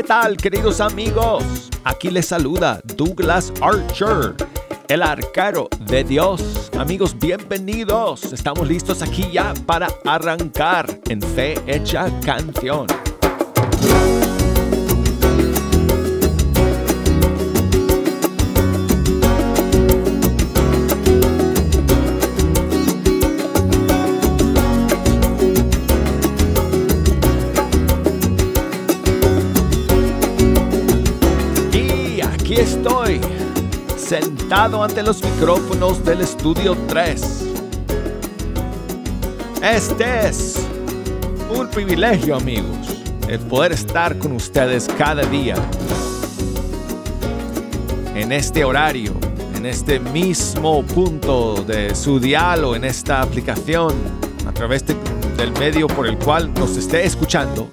¿Qué tal, queridos amigos? Aquí les saluda Douglas Archer, el arquero de Dios. Amigos, bienvenidos. Estamos listos aquí ya para arrancar en Fe Hecha Canción. Aquí estoy, sentado ante los micrófonos del Estudio 3. Este es un privilegio, amigos, el poder estar con ustedes cada día, en este horario, en este mismo punto de su dial o en esta aplicación, a través del medio por el cual nos esté escuchando,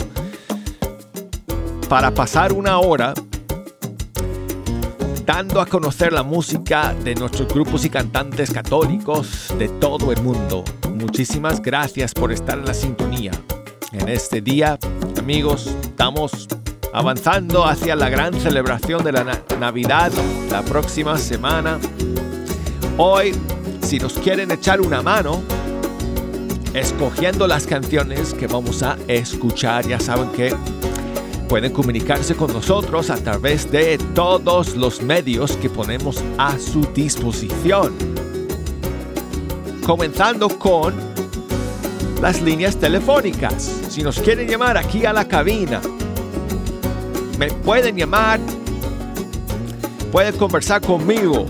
para pasar una hora dando a conocer la música de nuestros grupos y cantantes católicos de todo el mundo. Muchísimas gracias por estar en la sintonía. En este día, amigos, estamos avanzando hacia la gran celebración de la Navidad la próxima semana. Hoy, si nos quieren echar una mano escogiendo las canciones que vamos a escuchar, ya saben que pueden comunicarse con nosotros a través de todos los medios que ponemos a su disposición. Comenzando con las líneas telefónicas. Si nos quieren llamar aquí a la cabina, me pueden llamar, pueden conversar conmigo.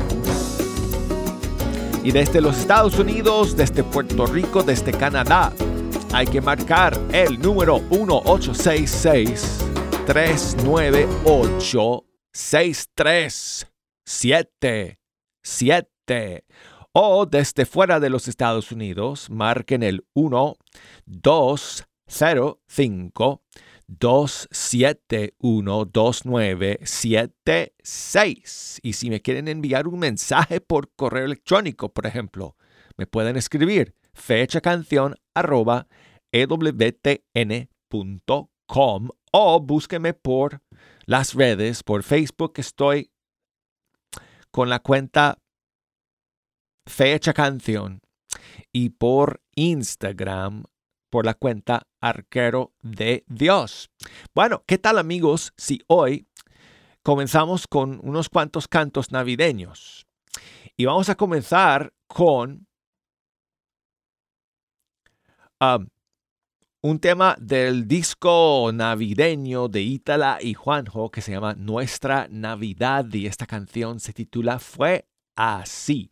Y desde los Estados Unidos, desde Puerto Rico, desde Canadá, hay que marcar el número 1-866-398-6377. O desde fuera de los Estados Unidos, marquen el 1-205-271-2976. Y si me quieren enviar un mensaje por correo electrónico, por ejemplo, me pueden escribir fechacancion@ewtn.com o búsqueme por las redes. Por Facebook estoy con la cuenta Fecha Canción y por Instagram por la cuenta Arquero de Dios. Bueno, ¿qué tal, amigos? Si hoy comenzamos con unos cuantos cantos navideños y vamos a comenzar con un tema del disco navideño de Ítala y Juanjo que se llama Nuestra Navidad, y esta canción se titula Fue Así.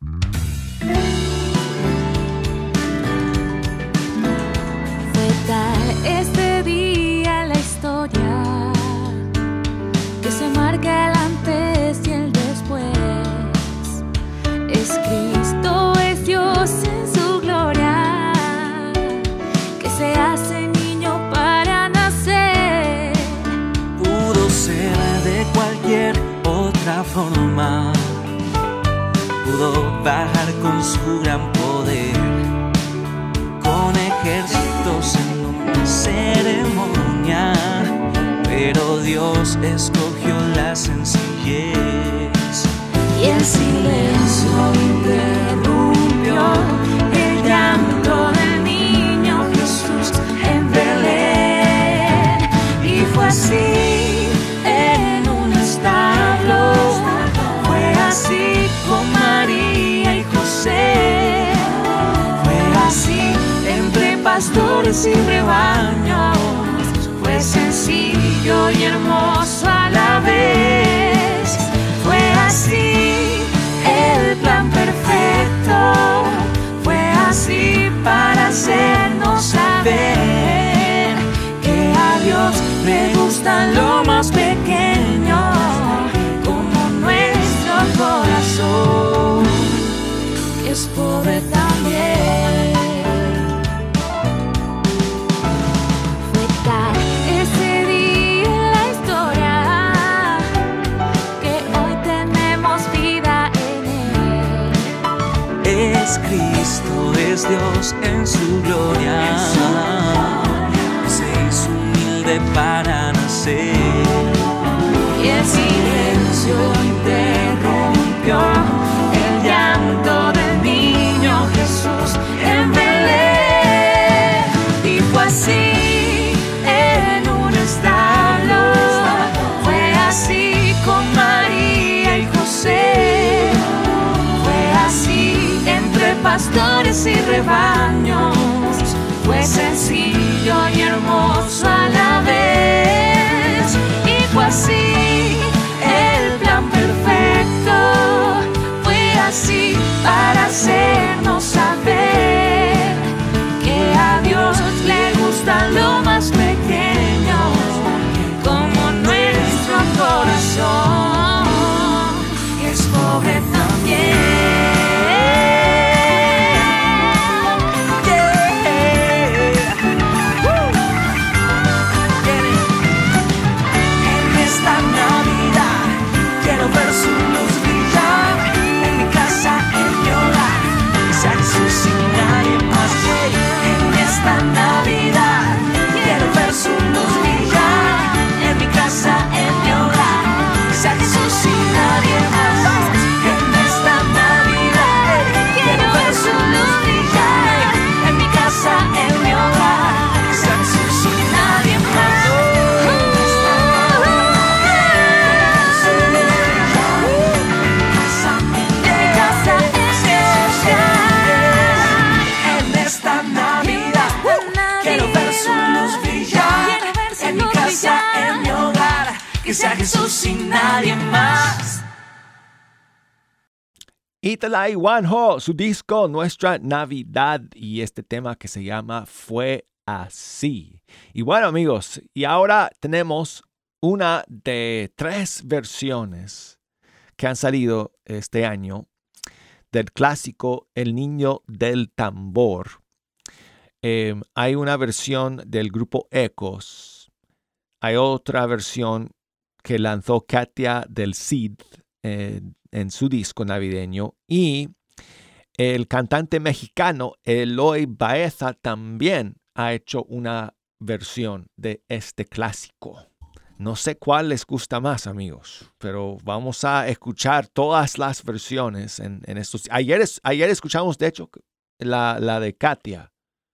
Fue tal este día la historia que se marca el antes y el después. Es Cristo, es Dios en su gloria, se hace niño para nacer. Pudo ser de cualquier otra forma, pudo bajar con su gran poder, con ejércitos en una ceremonia, pero Dios escogió la sencillez y el silencio interrumpió el llanto del niño Jesús en Belén. Y fue así en un establo, fue así con María y José, fue así entre pastores y rebaños, fue sencillo y hermoso a la vez. Fue así el plan perfecto, fue así para hacernos saber que a Dios le gusta lo más pequeño, como nuestro corazón, que es pobre también. Fue tal ese día en la historia que hoy tenemos vida en Él. Es Cristo, es Dios en su gloria, se hizo humilde para nacer. rebaños. Fue sencillo y hermoso a la vez. Y fue así el plan perfecto. Fue así para hacernos saber que a Dios le gusta lo más pequeño, como nuestro corazón, que es pobre también. Ver su luz brillar en mi casa, en mi hogar, que sea Jesús y nadie más. En esta Navidad quiero ver su luz brillar en mi casa, en mi hogar, que sea Jesús y nadie más. En esta Navidad quiero ver su luz brillar en mi casa, en mi hogar, que sea Jesús y nadie más. Que sea Jesús y nadie más. Italai Juanjo, su disco Nuestra Navidad, y este tema que se llama Fue Así. Y bueno, amigos, y ahora tenemos una de 3 versiones que han salido este año del clásico El Niño del Tambor. Hay una versión del grupo Ecos. Hay otra versión que lanzó Katia del Cid en su disco navideño. Y el cantante mexicano Eloy Baeza también ha hecho una versión de este clásico. No sé cuál les gusta más, amigos, pero vamos a escuchar todas las versiones en estos. Ayer escuchamos, de hecho, la de Katia.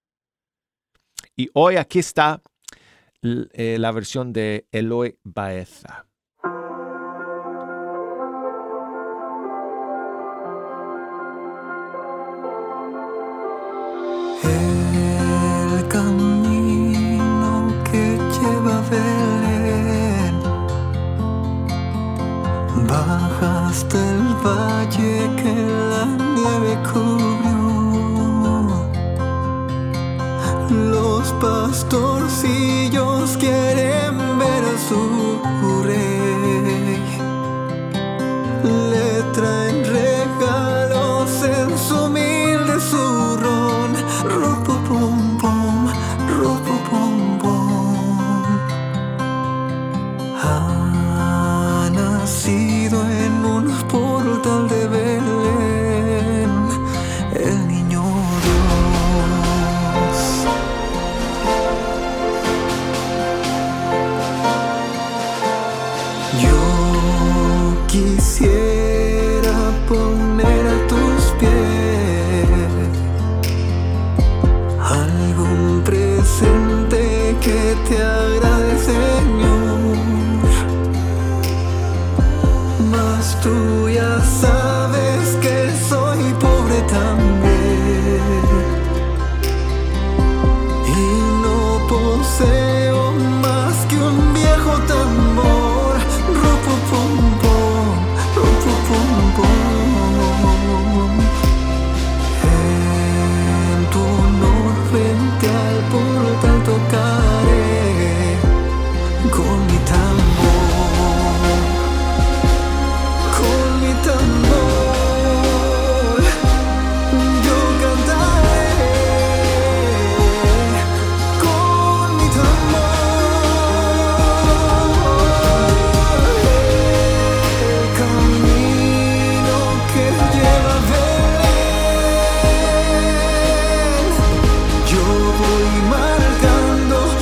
Y hoy aquí está la versión de Eloy Baeza. El camino que lleva a Belén baja hasta el valle que la nieve cubrió. Los pastorcillos quieren ver a su rey. Le traen regalos en su humilde zurrón. Ropo pom pom, ropo pom pom. Ha nacido en un portal de Belén el niño Dios. Yo quisiera poner a tus pies algún presente que te agrade, Señor. Mas tú ya sabes que soy pobre también y no poseo más que un viejo tambor. Ropo pom pom, ropo pom pom. En tu honor frente al portal tocaré con mi tambor, con mi tambor. Yo cantaré con mi tambor. El camino que lleva a Belén, yo voy marcando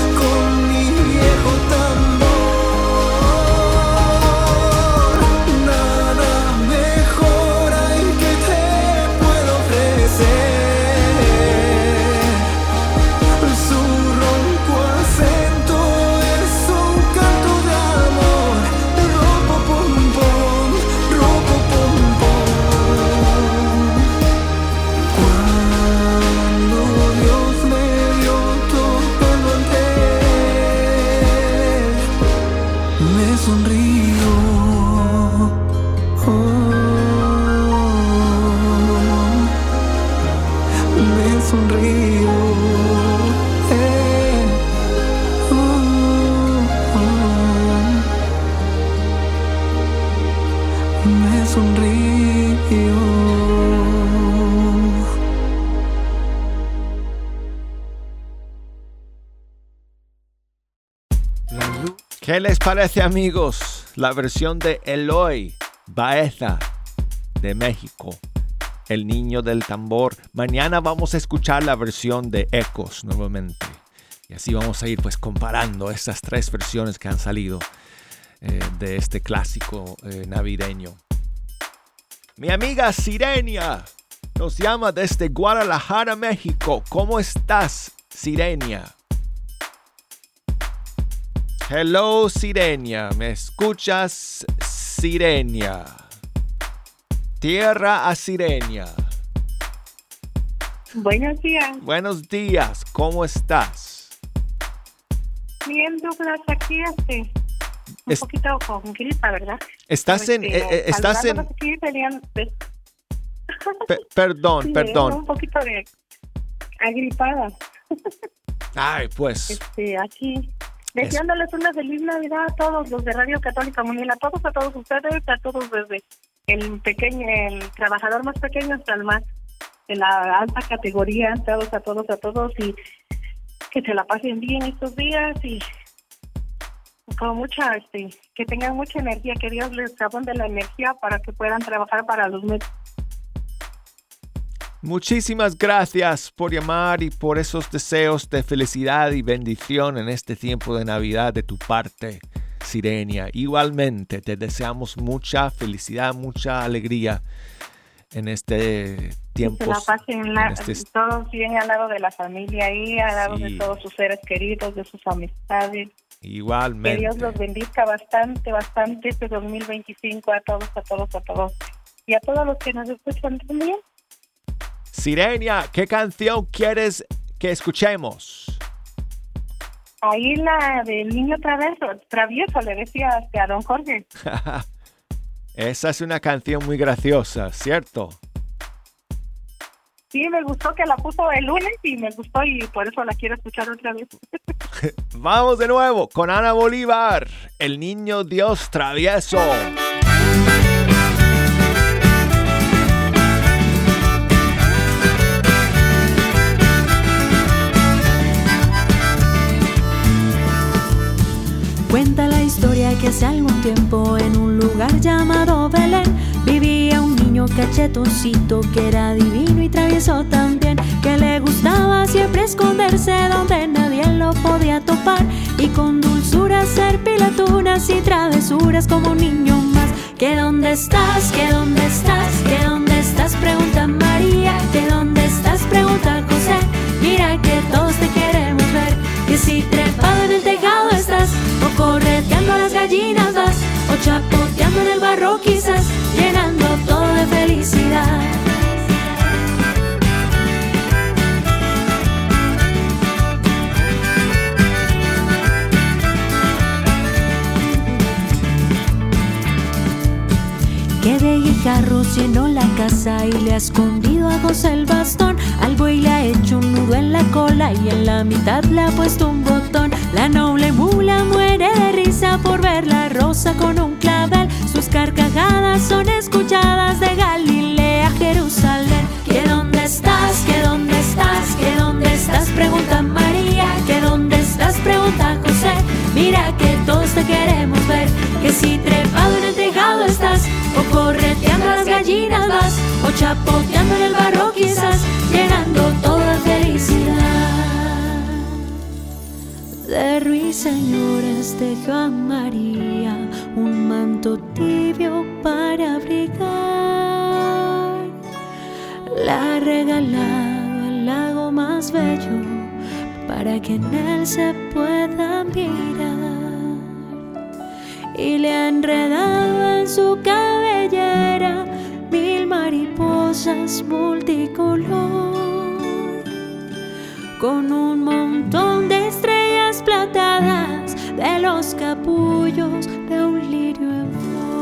¿Qué les parece, amigos? La versión de Eloy Baeza de México, El Niño del Tambor. Mañana vamos a escuchar la versión de Ecos nuevamente. Y así vamos a ir pues comparando estas tres versiones que han salido de este clásico navideño. Mi amiga Sirenia nos llama desde Guadalajara, México. ¿Cómo estás, Sirenia? Hello, Sirenia. ¿Me escuchas, Sirenia? Tierra a Sirenia. Buenos días. Buenos días. ¿Cómo estás? Bien, Douglas, aquí un poquito con gripa, ¿verdad? Estás estás en... Aquí tenían, perdón. Un poquito de agripada. Ay, pues... Aquí... Deseándoles una feliz Navidad a todos los de Radio Católica Mundial, a todos ustedes, a todos desde el trabajador más pequeño hasta el más de la alta categoría, a todos y que se la pasen bien estos días y con mucha, que tengan mucha energía, que Dios les abonde la energía para que puedan trabajar para los meses. Muchísimas gracias por llamar y por esos deseos de felicidad y bendición en este tiempo de Navidad de tu parte, Sirenia. Igualmente te deseamos mucha felicidad, mucha alegría en este tiempo. Que se la pasen todos bien al lado de la familia ahí, al lado de todos sus seres queridos, de sus amistades. Igualmente. Que Dios los bendiga bastante este 2025 a todos. Y a todos los que nos escuchan también. Sirenia, ¿qué canción quieres que escuchemos? Ahí la del niño travieso, le decía a don Jorge. Esa es una canción muy graciosa, ¿cierto? Sí, me gustó que la puso el lunes y me gustó y por eso la quiero escuchar otra vez. Vamos de nuevo con Ana Bolívar, El Niño Dios Travieso. Cuenta la historia que hace algún tiempo en un lugar llamado Belén vivía un niño cachetoncito que era divino y travieso también, que le gustaba siempre esconderse donde nadie lo podía topar y con dulzura hacer pilaturas y travesuras como un niño más. ¿Que dónde estás? ¿Que dónde estás? ¿Que dónde estás? Pregunta María. ¿Que dónde estás? Pregunta José. Mira que todos te queremos ver, que si trepado en el tejado estás, o correteando a las gallinas vas, o chapoteando en el barro quizás, llenando todo de felicidad. Que de guijarros llenó la casa y le ha escondido a José el bastón. Al buey le ha hecho un nudo en la cola y en la mitad le ha puesto un botón. La noble mula muere de risa por ver la rosa con un clavel. Sus carcajadas son escuchadas de Galilea a Jerusalén. ¿Que dónde estás? ¿Que dónde estás? ¿Que dónde estás? Pregunta María. ¿Que dónde estás? Pregunta José. Mira que todos te queremos ver, que si trepado en el tejado estás, o correteando a las gallinas vas, o chapoteando en el barro quizás, llenando todo de felicidad. De ruiseñores tejió a María un manto tibio para abrigar. La regalaba el lago más bello para que en él se pueda mirar. Y le ha enredado en su cabellera 1000 mariposas multicolor, con un montón de estrellas platadas de los capullos de un lirio en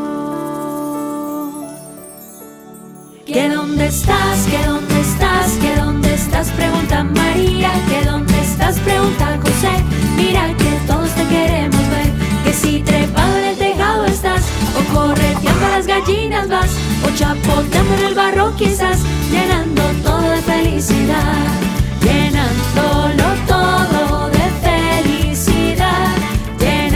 flor. ¿Que dónde estás? ¿Que dónde estás? ¿Que dónde estás? Pregunta María. ¿Que dónde estás? Pregunta José. Mira que todos te queremos ver, que si trepado en el tejado estás, o correteando a las gallinas vas, o chapoteando en el barro quizás, llenando todo de felicidad, llenándolo todo de felicidad,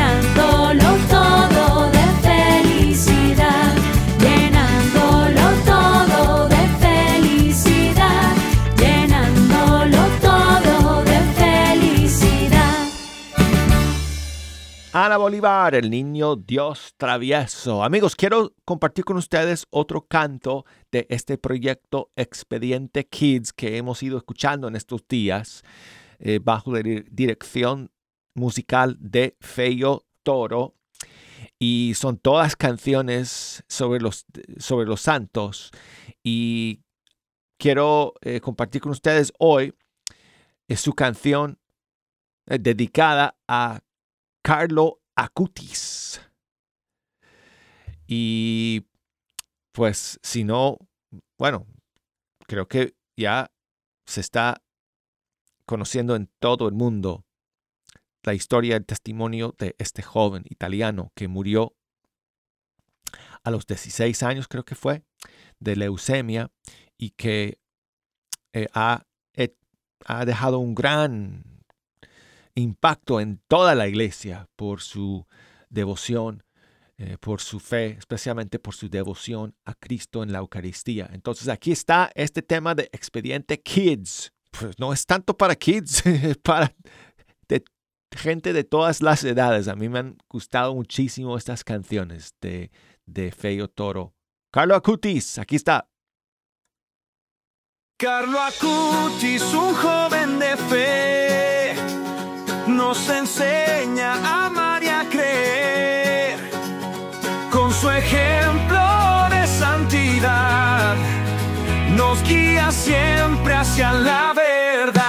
Ana Bolívar, el niño Dios travieso. Amigos, quiero compartir con ustedes otro canto de este proyecto Expediente Kids que hemos ido escuchando en estos días bajo la dirección musical de Feyo Toro. Y son todas canciones sobre los santos. Y quiero compartir con ustedes hoy su canción dedicada a Carlo Acutis. Y pues si no, bueno, creo que ya se está conociendo en todo el mundo la historia, el testimonio de este joven italiano que murió a los 16 años, creo que fue, de leucemia y que ha dejado un gran impacto en toda la iglesia por su devoción, por su fe, especialmente por su devoción a Cristo en la Eucaristía. Entonces aquí está este tema de Expediente Kids. Pues no es tanto para kids, es para gente de todas las edades. A mí me han gustado muchísimo estas canciones de Feyo Toro. Carlo Acutis, aquí está. Carlo Acutis, un joven de fe, nos enseña a amar y a creer. Con su ejemplo de santidad, nos guía siempre hacia la verdad.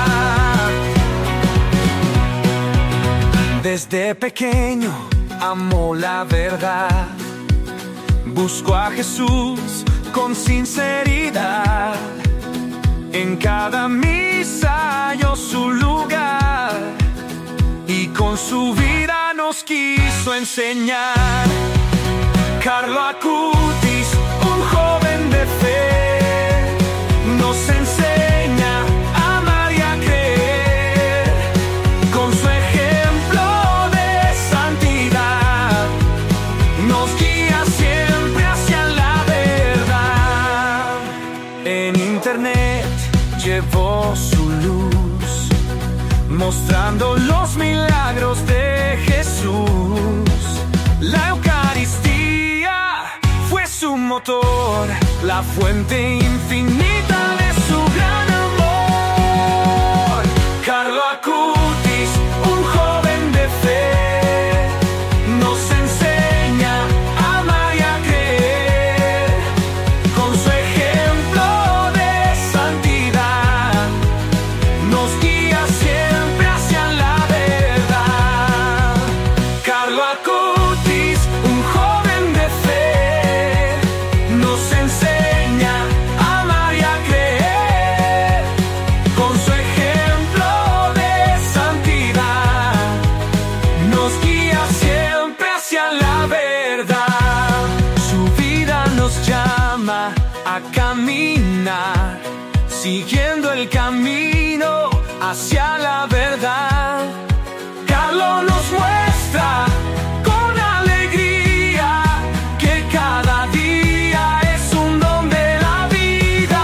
Desde pequeño amó la verdad, buscó a Jesús con sinceridad. En cada misa halló su lugar y con su vida nos quiso enseñar. Carlo Acutis, un joven de fe, nos enseña a amar y a creer. Con su ejemplo de santidad, nos guía siempre hacia la verdad. En internet llevó su luz, mostrando los milagros de Jesús. La Eucaristía fue su motor, la fuente infinita de su gran amor. Carlo Acutis, un joven de fe, nos enseña a amar y a creer. Con su ejemplo de santidad, nos guía siempre hacia la verdad. Carlo Acutis, un joven de fe, nos enseña a amar y a creer. Con su ejemplo de santidad, nos guía siempre hacia la verdad. Su vida nos llama a caminar, siguiendo el camino hacia la verdad. Carlo nos muestra con alegría que cada día es un don de la vida.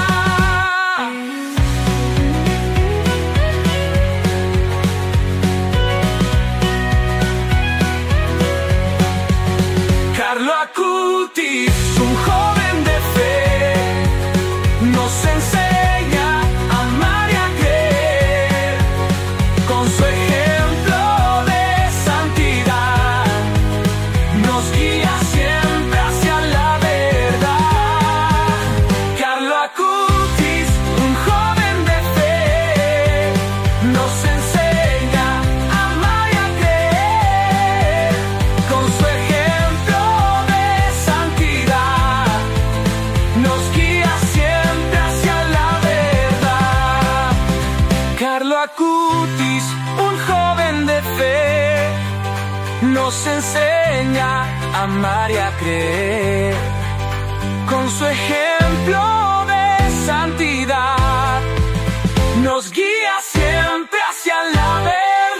Carlo Acutis, un joven de fe, nos enseña a amar y a creer. Con su ejemplo de santidad, nos guía siempre hacia la verdad. Carlo Acutis, un joven de fe, nos enseña a amar y a creer. Con su ejemplo de santidad, nos guía siempre hacia la verdad. Carlo Acutis, un joven de fe, nos enseña a amar y a creer. Con su ejemplo de santidad, nos guía siempre hacia la verdad.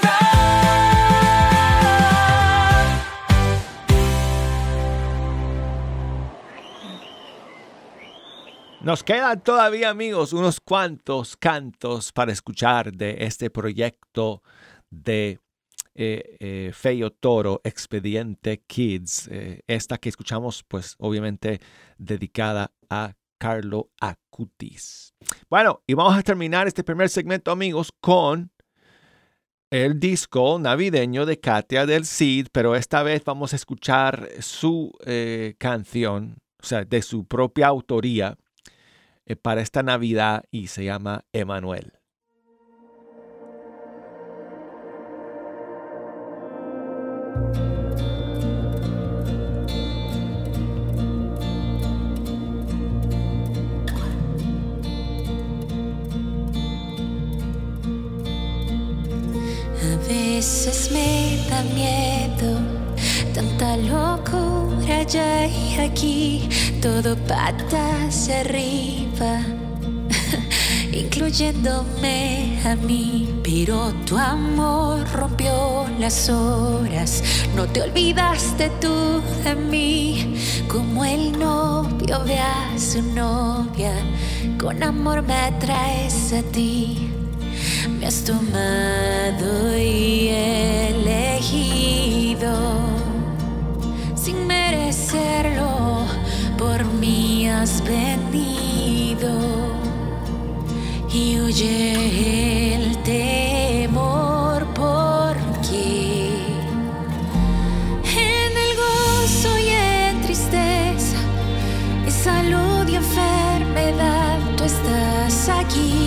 Nos quedan todavía, amigos, unos cuantos cantos para escuchar de este proyecto de Feyo Toro, Expediente Kids. Esta que escuchamos, pues obviamente dedicada a Carlo Acutis. Bueno, y vamos a terminar este primer segmento, amigos, con el disco navideño de Katia del Cid, pero esta vez vamos a escuchar su canción, o sea, de su propia autoría para esta Navidad, y se llama Emanuel. A veces me da miedo, tanta locura ya hay aquí, todo patas arriba, incluyéndome a mí. Pero tu amor rompió las horas, no te olvidaste tú de mí, como el novio ve a su novia, con amor me traes a ti. Me has tomado y elegido, sin merecerlo, por mí has venido. Y huye el temor, porque en el gozo y en tristeza, en salud y enfermedad, tú estás aquí.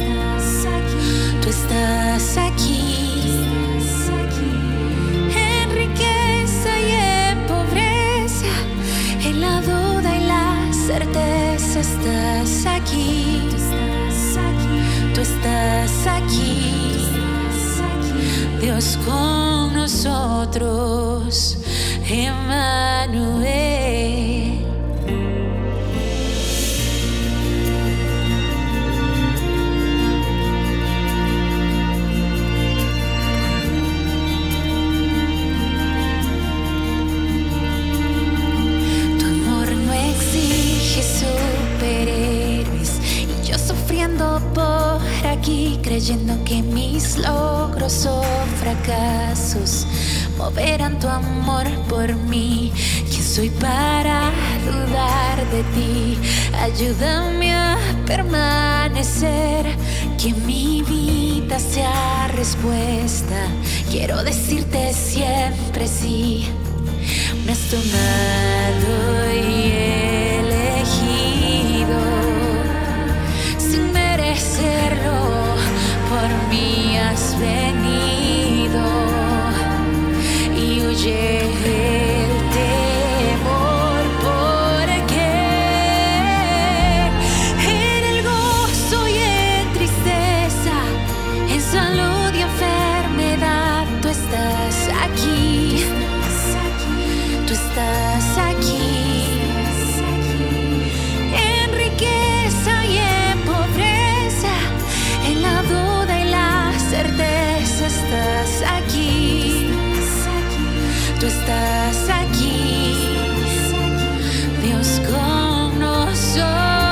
Tú estás aquí, en riqueza y en pobreza, en la duda y la certeza, estás aquí. Tú estás aquí, Dios con nosotros, Emmanuel. Por aquí, creyendo que mis logros o fracasos moverán tu amor por mí. ¿Quién soy para dudar de ti? Ayúdame a permanecer, que mi vida sea respuesta. Quiero decirte siempre sí. Me has tomado y elegido, hacerlo, por mí has venido. Y huye el temor, porque en el gozo y en tristeza, en salud y enfermedad, tú estás aquí. Tú estás aquí. En riqueza y en pobreza, en la duda y la certeza, estás aquí. Tú estás aquí, Dios con nosotros.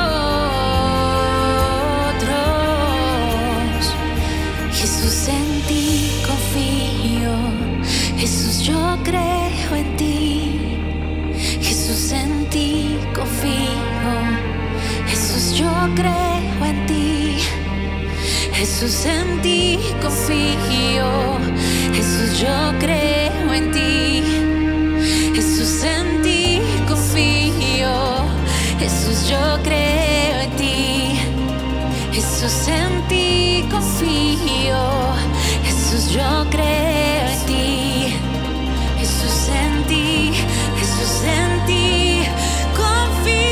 Jesús, en ti confío. Jesús, yo creo en ti. Jesús, en ti confío. Jesús, yo creo en ti. Jesús, en ti confío. Jesús, yo creo en ti. Jesús, en ti confío. Jesús, yo creo en ti. Jesús, en ti confío. Jesús, yo creo en ti. Jesús, en ti. Jesús, en ti confío.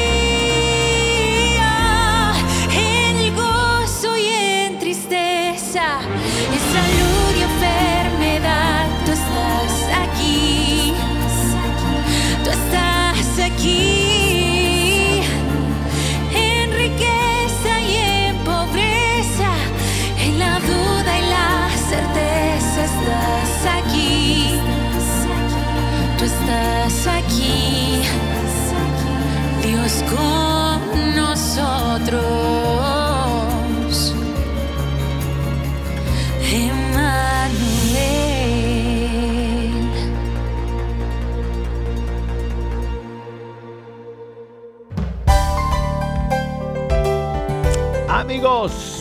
En el gozo y en tristeza, en salud y enfermedad, tú estás aquí. Tú estás aquí. En riqueza y en pobreza, en la duda y la certeza, estás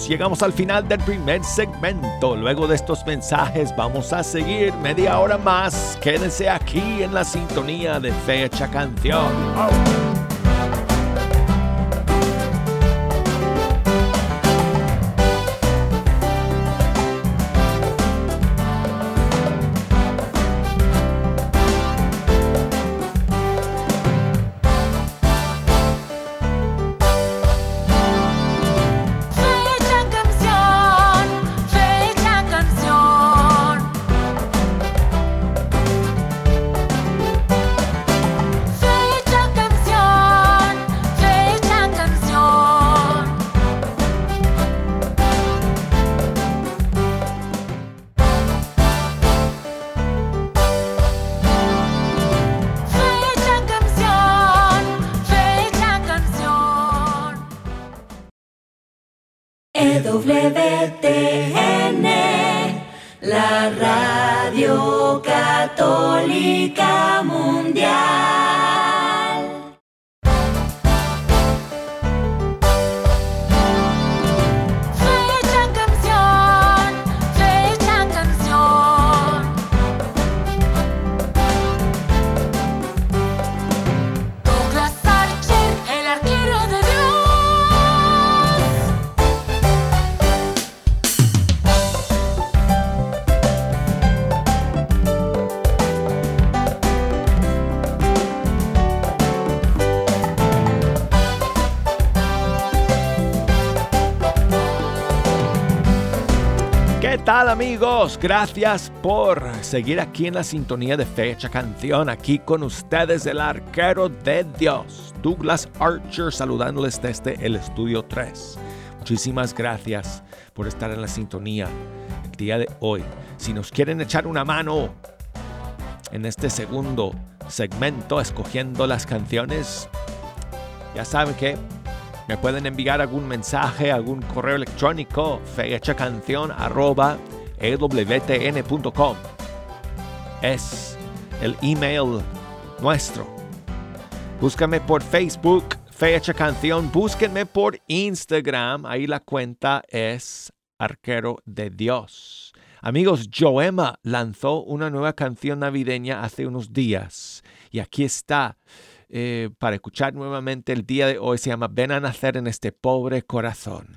amigos, llegamos al final del primer segmento. Luego de estos mensajes vamos a seguir media hora más. Quédense aquí en la sintonía de Fecha Canción. EWTN, la radio católica mundial. Fecha canción, fecha canción. Douglas Archer, el arquero de Dios. ¿Qué tal, amigos? Gracias por seguir aquí en la sintonía de Fecha Canción. Aquí con ustedes el arquero de Dios, Douglas Archer, saludándoles desde el Estudio 3. Muchísimas gracias por estar en la sintonía el día de hoy. Si nos quieren echar una mano en este segundo segmento escogiendo las canciones, ya saben que me pueden enviar algún mensaje, algún correo electrónico, fechacancion@ewtn.com. Es el email nuestro. Búscame por Facebook, Fecha Canción. Búsquenme por Instagram. Ahí la cuenta es Arquero de Dios. Amigos, Joema lanzó una nueva canción navideña hace unos días. Y aquí está. Para escuchar nuevamente el día de hoy. Se llama Ven a nacer en este pobre corazón.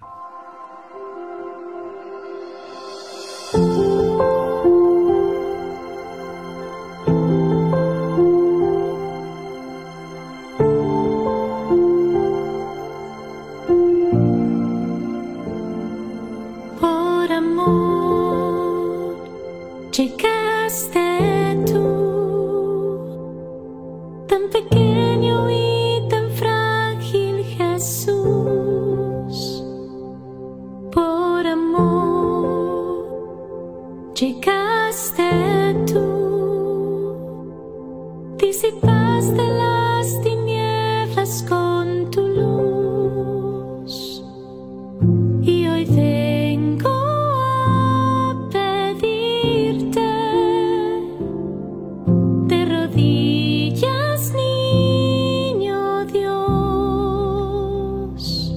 Por amor llegaste tú, tan pequeño y tan frágil, Jesús. Por amor llegaste tú, disipaste las tinieblas con tu luz. Y hoy vengo a pedirte de rodillas, niño Dios.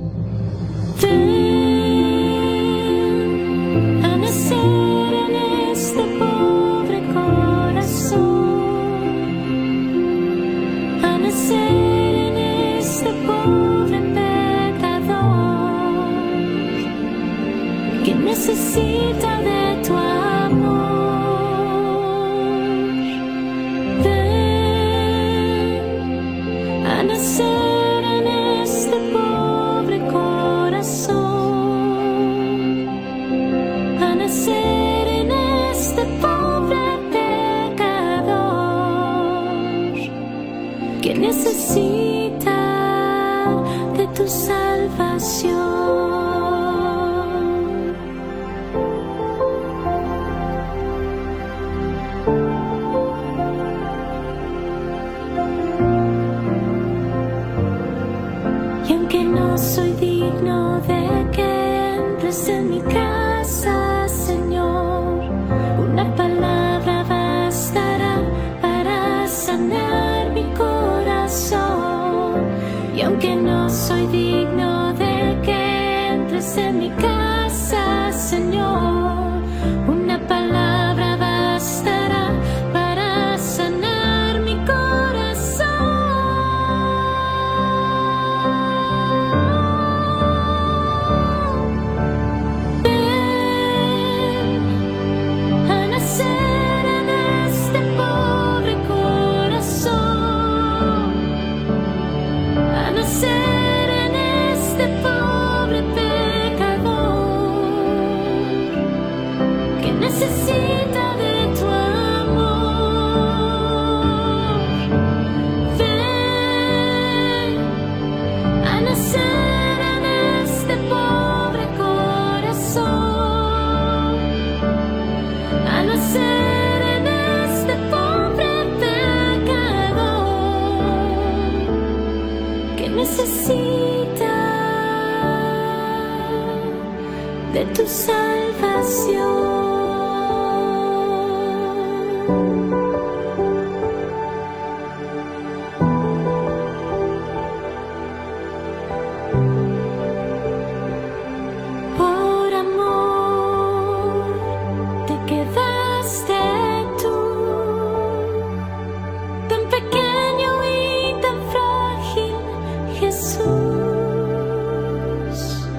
Ven a nacer en este pobre corazón, a nacer en este pobre pecador que necesita de tu amor. Ven a nacer en este pobre corazón, a nacer en este pobre pecador que necesita de tu salvación. Y aunque no soy digno de que entres en mi casa, Señor, una palabra bastará para sanar mi corazón. Y aunque no soy digno de que necesita de tu amor. Ven a nacer en este pobre corazón, a nacer en este pobre pecador que necesita de tu salvación. Por amor te quedaste tú, tan pequeño y tan frágil, Jesús.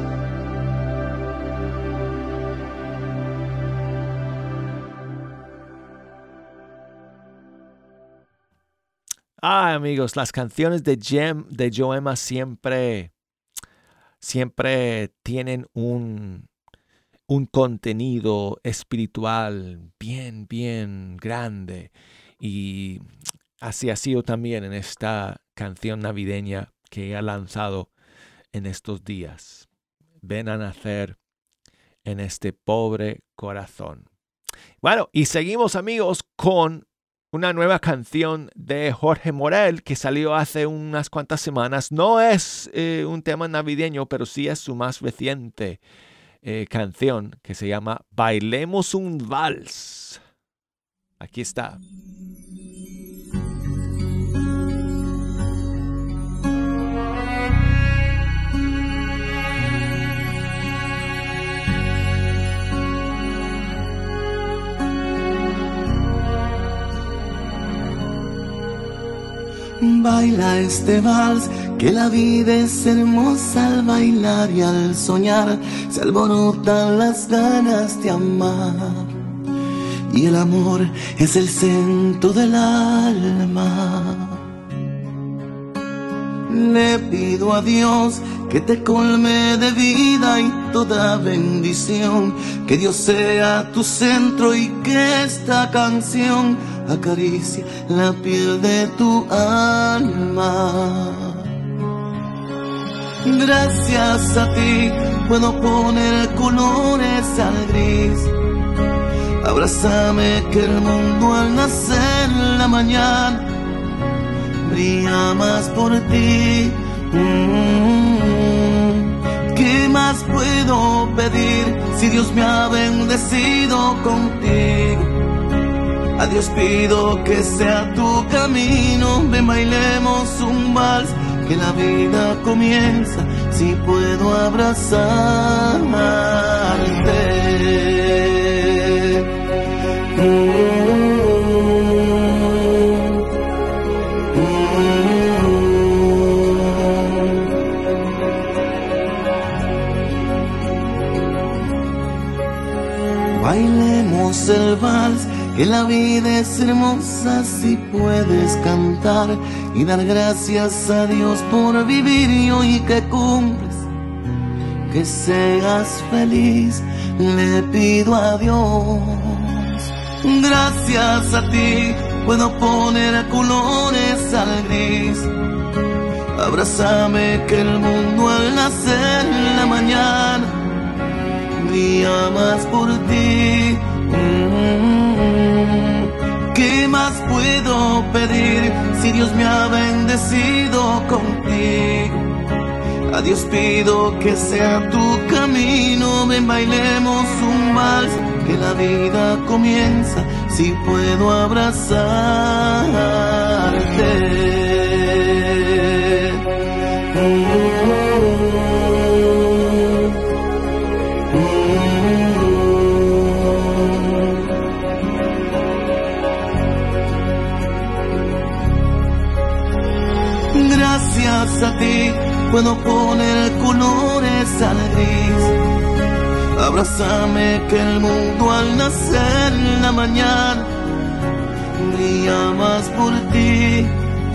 Amigos, las canciones de Joemma siempre tienen un contenido espiritual bien grande. Y así ha sido también en esta canción navideña que ha lanzado en estos días. Ven a nacer en este pobre corazón. Bueno, y seguimos, amigos, con una nueva canción de Jorge Morel que salió hace unas cuantas semanas. No es un tema navideño, pero sí es su más reciente canción, que se llama Bailemos un Vals. Aquí está. Baila este vals, que la vida es hermosa al bailar y al soñar se alborotan las ganas de amar. Y el amor es el centro del alma. Le pido a Dios que te colme de vida y toda bendición, que Dios sea tu centro y que esta canción acaricie la piel de tu alma. Gracias a ti puedo poner colores al gris. Abrázame que el mundo al nacer en la mañana brilla más por ti. ¿Qué más puedo pedir si Dios me ha bendecido contigo? A Dios pido que sea tu camino. Ven, bailemos un vals, que la vida comienza si puedo abrazarte. Bailemos el vals, que la vida es hermosa si puedes cantar y dar gracias a Dios por vivir y hoy que cumples, que seas feliz, le pido a Dios. Gracias a ti puedo poner colores al gris. Abrázame que el mundo al nacer en la mañana brilla más por ti. ¿Qué más puedo pedir si Dios me ha bendecido contigo? A Dios pido que sea tu camino. Ven, bailemos un vals, que la vida comienza si puedo abrazarte. Gracias a ti puedo poner colores al gris. Abrázame que el mundo al nacer en la mañana brilla más por ti.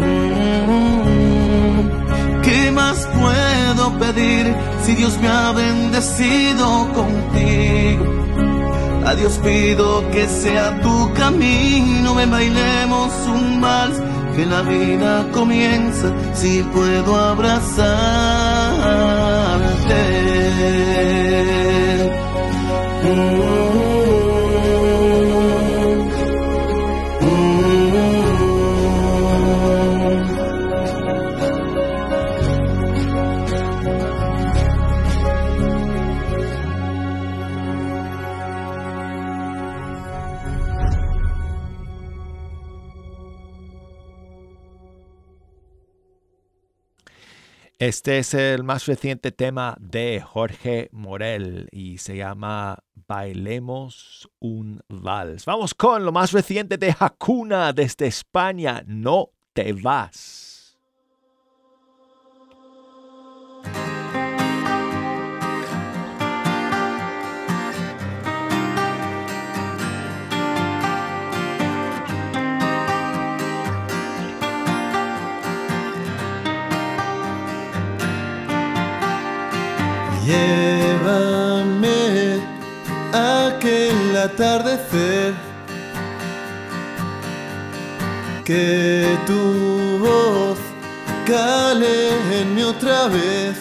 ¿Qué más puedo pedir si Dios me ha bendecido contigo? A Dios pido que sea tu camino, ven bailemos un vals, que la vida comienza si puedo abrazarte. Este es el más reciente tema de Jorge Morel y se llama Bailemos un Vals. Vamos con lo más reciente de Hakuna desde España, No te vas. Llévame a aquel atardecer, que tu voz cale en mí otra vez.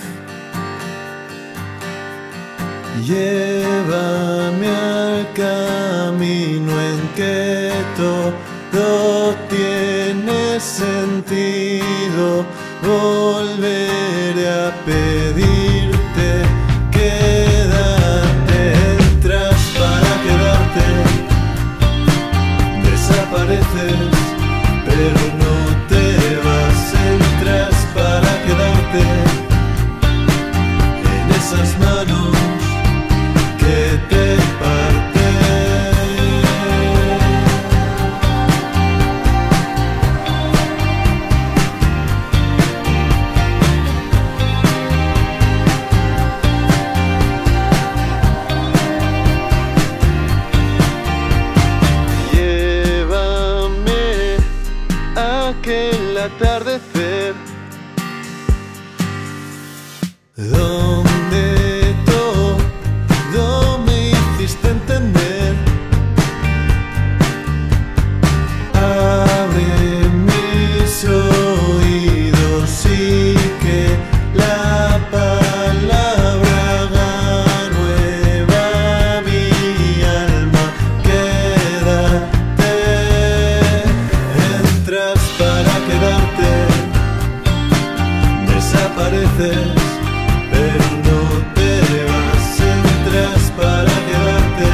Llévame al camino en que todo tiene sentido. Volveré a pedirte, quédate, entras para quedarte, desapareces, pero no te vas, entras para quedarte en esas manos que te parten. Atardecer, donde todo me hiciste entender. Abre mis oídos y que la palabra haga nueva mi alma. Quédate, entras para quedarte, desapareces, pero no te vas, entras para quedarte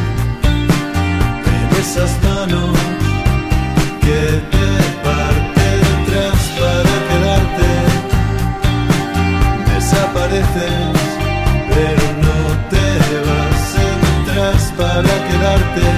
en esas manos que te parten, entras para quedarte, desapareces, pero no te vas, entras para quedarte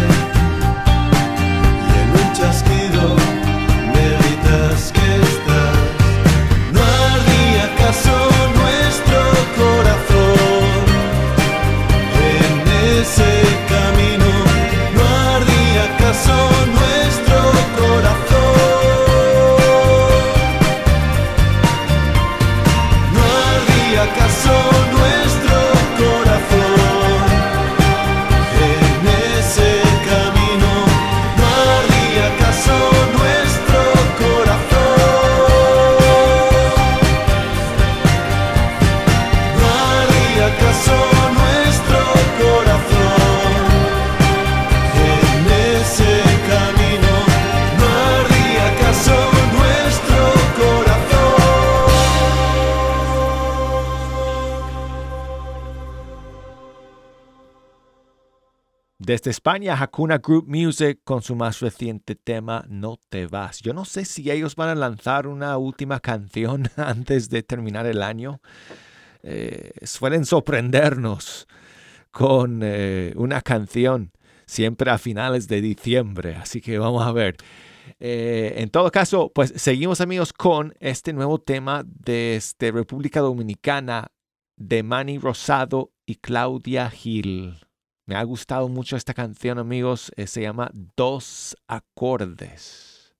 y en un chasquido me gritas que estás. No ardía acaso nuestro corazón en ese camino, no ardía acaso nuestro corazón, no ardía acaso nuestro corazón en ese camino, no ardía acaso nuestro corazón, no ardía acaso nuestro corazón en ese camino, no ardía acaso nuestro corazón. Desde España, Hakuna Group Music con su más reciente tema, No te vas. Yo no sé si ellos van a lanzar una última canción antes de terminar el año. Suelen sorprendernos con una canción siempre a finales de diciembre. Así que vamos a ver. En todo caso, pues seguimos, amigos, con este nuevo tema desde República Dominicana de Manny Rosado y Claudia Gil. Me ha gustado mucho esta canción, amigos. Se llama Dos Acordes.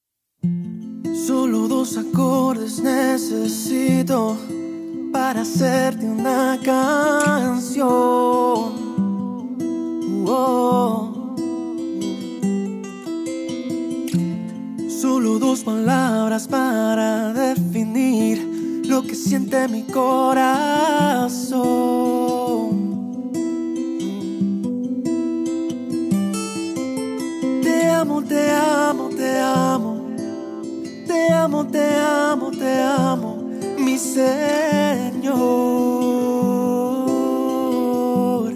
Solo 2 acordes necesito para hacerte una canción. Solo dos palabras para definir lo que siente mi corazón. Te amo, te amo, te amo. Te amo, te amo, te amo, mi Señor.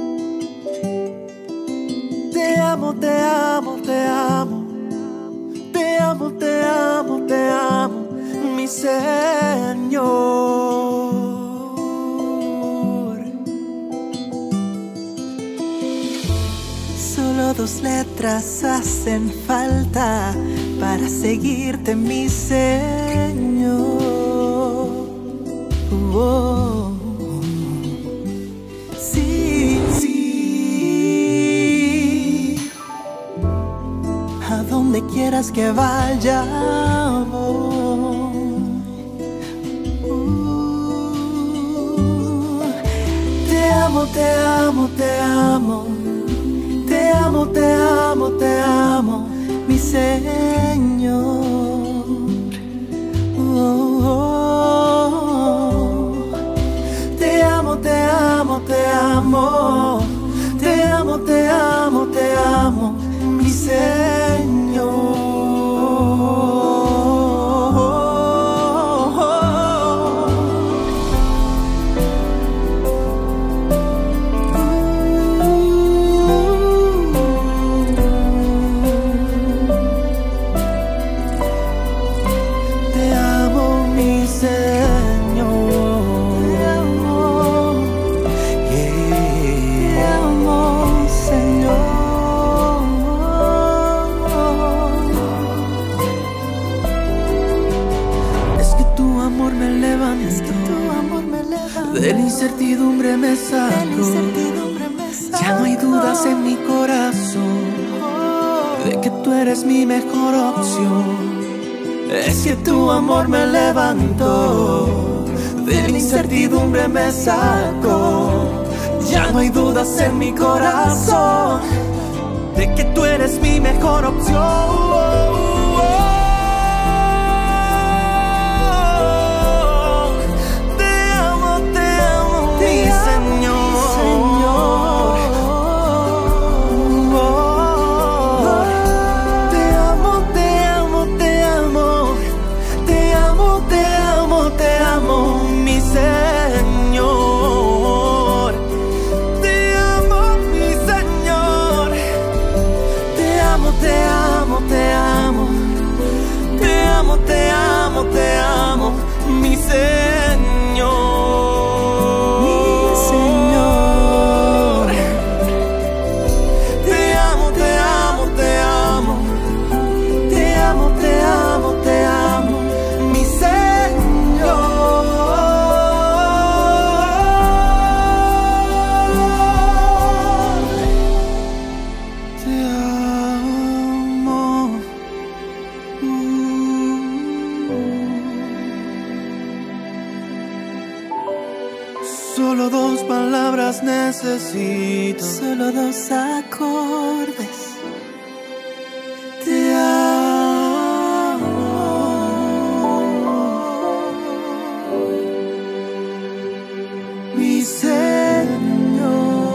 Te amo, te amo, te amo. Te amo, te amo, te amo, mi Señor. Solo dos letras hacen falta para seguirte, mi Señor. Oh. Sí, sí. A donde quieras que vaya voy. Te amo, te amo, te amo. Te amo, te amo, te amo, mi Señor. Oh, oh, oh. Te amo, te amo, te amo. Te amo, te amo, te amo, mi Señor. De la incertidumbre me sacó. Ya no hay dudas en mi corazón de que tú eres mi mejor opción. Es que tu amor me levantó. De la incertidumbre me sacó. Ya no hay dudas en mi corazón de que tú eres mi mejor opción. Te amo, mi Señor. Mi Señor. Te amo, te amo, te amo. Te amo, te amo, te amo, mi Señor. Te amo. Solo dos palabras necesito, solo dos acordes. Te amo, mi Señor.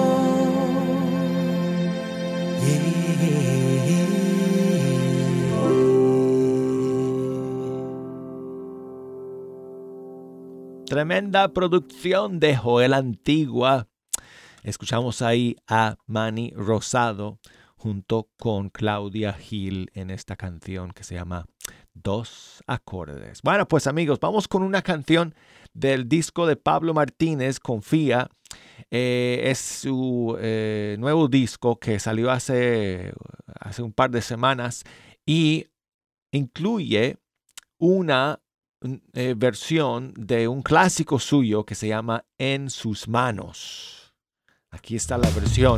Tremenda producción de Joel Antigua. Escuchamos ahí a Manny Rosado junto con Claudia Gil en esta canción que se llama Dos Acordes. Bueno, pues amigos, vamos con una canción del disco de Pablo Martínez, Confía. Es su nuevo disco que salió hace un par de semanas y incluye una versión de un clásico suyo que se llama En sus manos. Aquí está la versión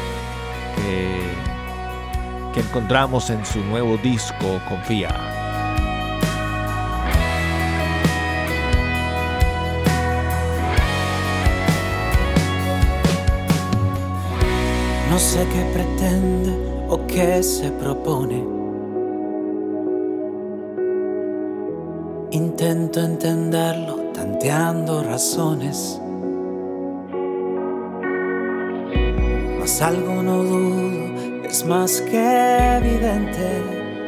que encontramos en su nuevo disco Confía. No sé qué pretende o qué se propone. Intento entenderlo, tanteando razones. Mas algo no dudo, es más que evidente.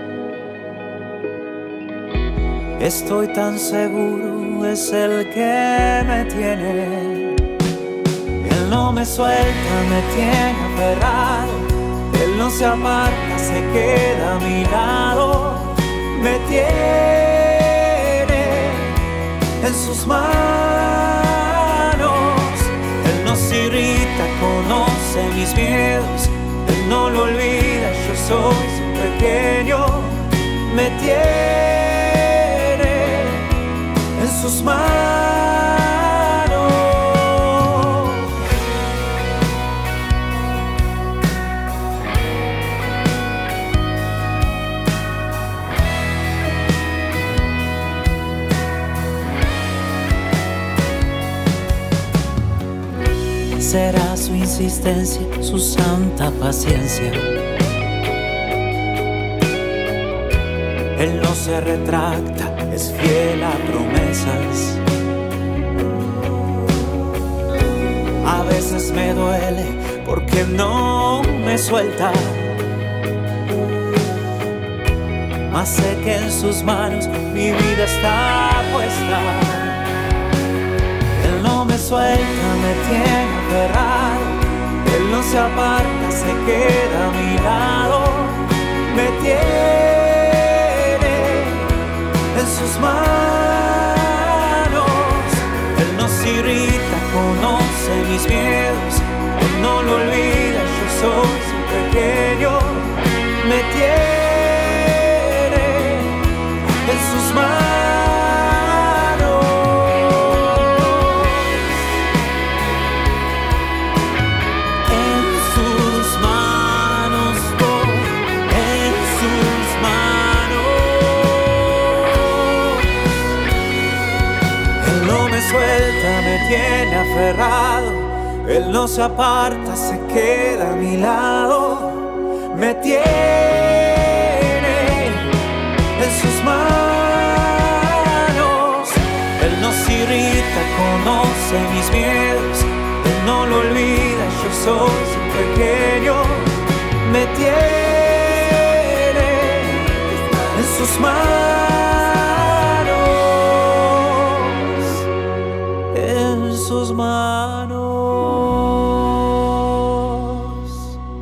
Estoy tan seguro, es el que me tiene. Él no me suelta, me tiene aferrado. Él no se aparta, se queda a mi lado. Me tiene en sus manos. Él no se irrita, conoce mis miedos. Él no lo olvida, yo soy su pequeño. Me tiene en sus manos. Será su insistencia, su santa paciencia. Él no se retracta, es fiel a promesas. A veces me duele porque no me suelta, mas sé que en sus manos mi vida está puesta. Él no me suelta, me tiene aferrado. Él no se aparta, se queda a mi lado. Me tiene en sus manos. Él no se irrita, conoce mis miedos. Él no lo olvida, yo soy su pequeño. Me tiene en sus manos. Suelta, me tiene aferrado. Él no se aparta, se queda a mi lado. Me tiene en sus manos. Él no se irrita, conoce mis miedos. Él no lo olvida, yo soy su pequeño. Me tiene en sus manos. Sus manos.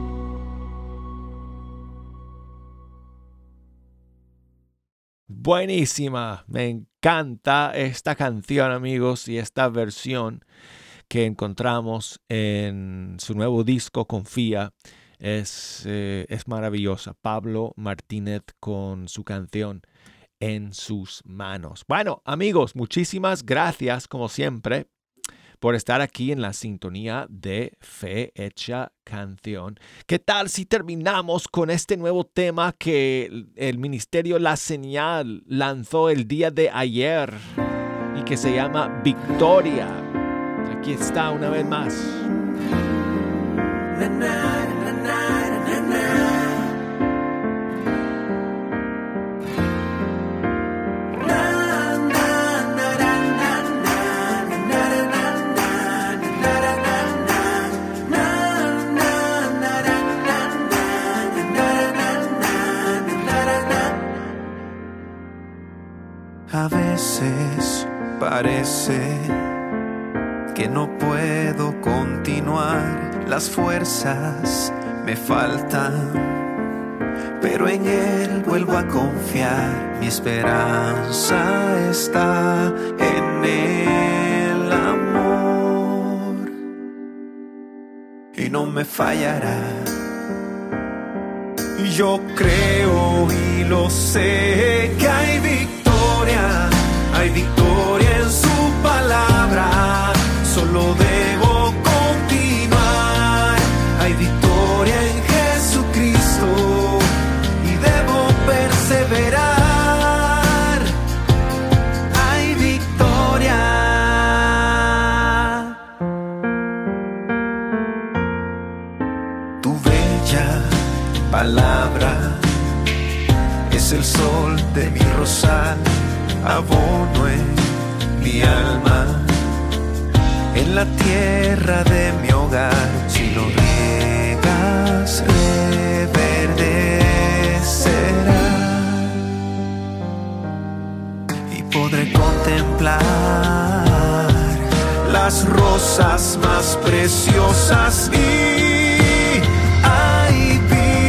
Buenísima, me encanta esta canción, amigos, y esta versión que encontramos en su nuevo disco Confía es maravillosa. Pablo Martínez con su canción En sus manos. Bueno, amigos, muchísimas gracias como siempre por estar aquí en la sintonía de Fe Hecha Canción. ¿Qué tal si terminamos con este nuevo tema que el Ministerio La Señal lanzó el día de ayer y que se llama Victoria? Aquí está una vez más. A veces parece que no puedo continuar, las fuerzas me faltan, pero en Él vuelvo a confiar. Mi esperanza está en el amor y no me fallará. Yo creo y lo sé que hay victoria en su palabra. Solo debo continuar. Hay victoria en Jesucristo y debo perseverar. Hay victoria. Tu palabra es el sol de mi rosal, abono en mi alma, en la tierra de mi hogar. Si lo riegas, reverdecerá y podré contemplar las rosas más preciosas. Y hay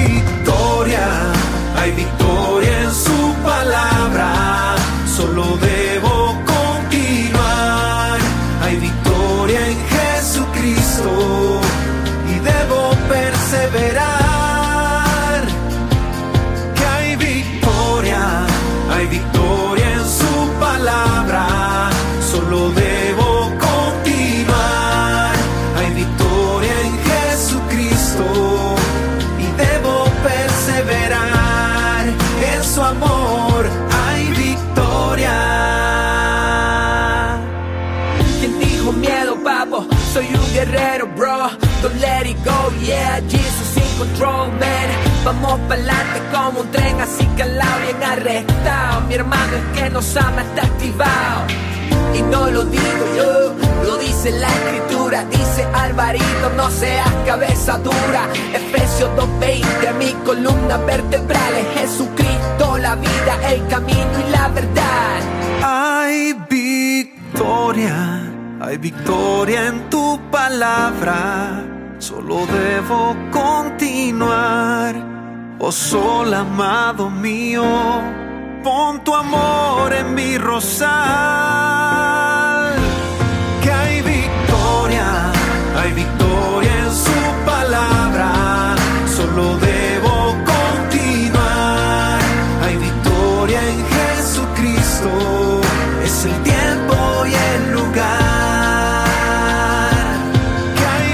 victoria en su palabra, solo debo continuar. Hay victoria en Jesucristo y debo perseverar. Que hay victoria en su palabra, solo debo continuar. Hay victoria en Jesucristo y debo perseverar. En su amor hay victoria. ¿Quién dijo miedo, papo? Soy un guerrero, bro. Don't let it go, yeah, Jesus in control, man. Vamos pa'lante como un tren, así calado, bien arrestado. Mi hermano, el que nos ama, está activado. Y no lo digo yo, lo dice la escritura. Dice Alvarito, no seas cabeza dura. Efesios 2:20, mi columna vertebral es Jesucristo, la vida, el camino y la verdad. Hay victoria en tu palabra, solo debo continuar. Oh sol amado mío, pon tu amor en mi rosal. Que hay victoria en su palabra, solo debo continuar. Hay victoria en Jesucristo, es el tiempo y el lugar. Que hay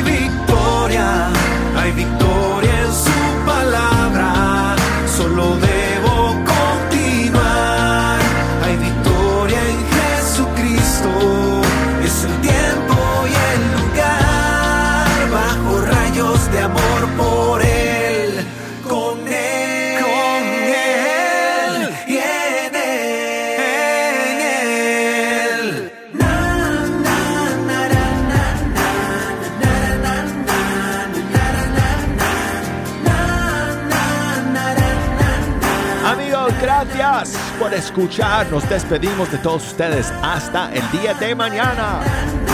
victoria en su palabra, solo debo continuar. Hay victoria en Jesucristo, es el tiempo y el lugar. Bajo rayos de amor por Él, con Él y en Él. Amigos, gracias por escuchar. Nos despedimos de todos ustedes hasta el día de mañana.